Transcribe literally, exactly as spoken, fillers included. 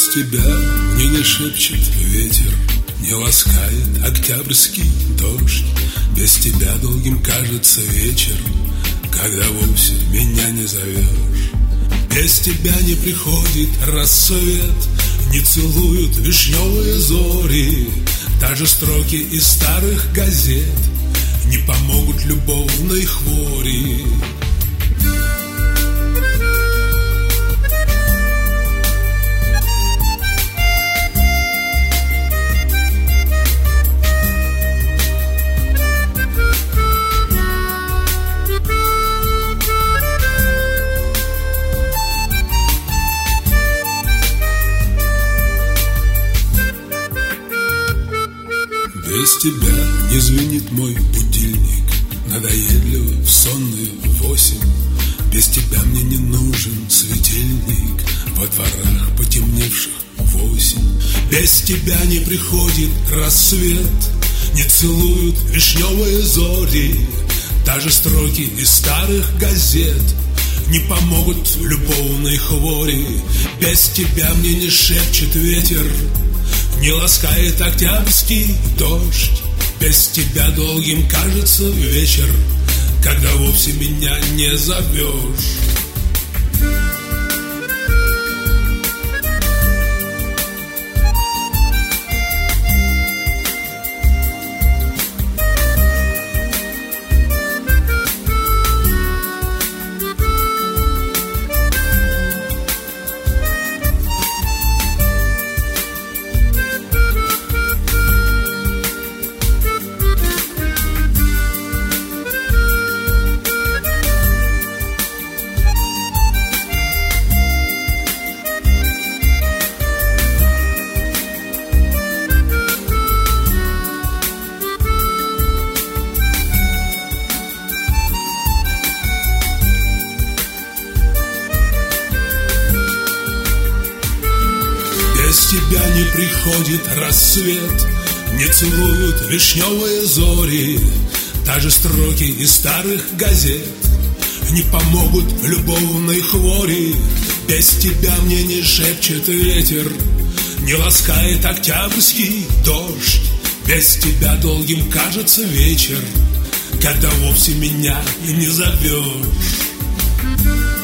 тебя мне не шепчет ветер, не ласкает октябрьский дождь. Без тебя долгим кажется вечер, когда вовсе меня не зовешь. Без тебя не приходит рассвет, не целуют вишневые зори. Даже строки из старых газет не помогут любовной хвори. Без тебя не звенит мой будильник, надоедливо в сонные восемь. Без тебя мне не нужен светильник во дворах потемневших в осень. Без тебя не приходит рассвет, не целуют вишневые зори. Даже строки из старых газет не помогут в любовной хвори. Без тебя мне не шепчет ветер, не ласкает октябрьский дождь. Без тебя долгим кажется вечер, когда вовсе меня не зовешь. Без тебя не приходит рассвет, не целуют вишневые зори. Даже строки из старых газет не помогут в любовной хвори. Без тебя мне не шепчет ветер, не ласкает октябрьский дождь. Без тебя долгим кажется вечер, когда вовсе меня и не зовешь.